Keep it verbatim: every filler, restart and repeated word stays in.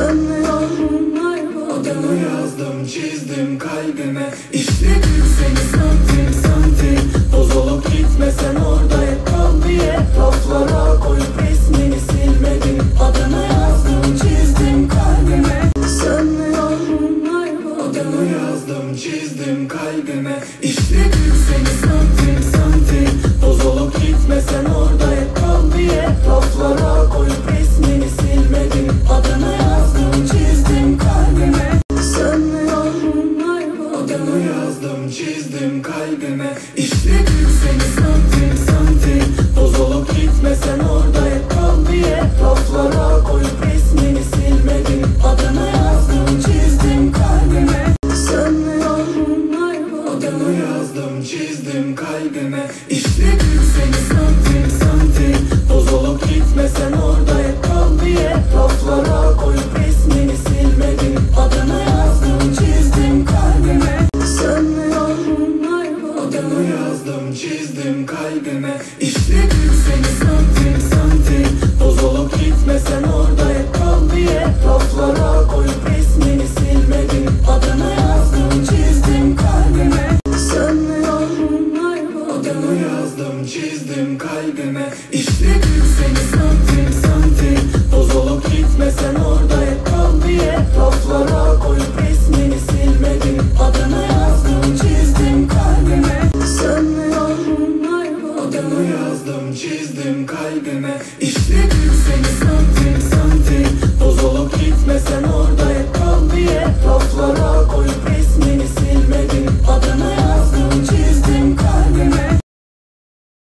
Sönmüyor mumlar. Adını yazdım çizdim kalbime, işledim seni santim santim. Bozulup gitmesen orada hep kal diye raflara koyup resmini silmedim. Adını yazdım çizdim kalbime. Sönmüyor mumlar. Adını yazdım çizdim kalbime, işledim seni santim santim. Bozulup gitmesen orada hep kal diye raflara koyup resmini silmedim. Adını yazdım çizdim kalbime. Sönmüyor mumlar. Adını yazdım çizdim kalbime, işledim seni santim santim. Bozulup gitmesen orada hep kal diye raflara koyup resmini silmedim. Adını yazdım çizdim kalbime. Sönmüyor mumlar. Adını yazdım çizdim kalbime, işledim seni santim santim. Bozulup gitmesen orada hep kal diye raflara koyup resmini silmedim. Adını yazdım çizdim kalbime. Sönmüyor mumlar. Adını yazdım çizdim kalbime, işledim seni santim santim. Bozulup gitmesen orada hep kal diye raflara koyup resmini silmedim. Adını yazdım çizdim kalbime. Sönmüyor mumlar. Adını yazdım çizdim kalbime, işledim seni santim santim. Bozulup gitmesen orada hep kal diye raflara koyup resmini silmedim. Adını yazdım çizdim kalbime. Sönmüyor mumlar. Adını yazdım çizdim kalbime, işledim seni santim santim. Bozulup gitmesen orada hep kal diye raflara koyup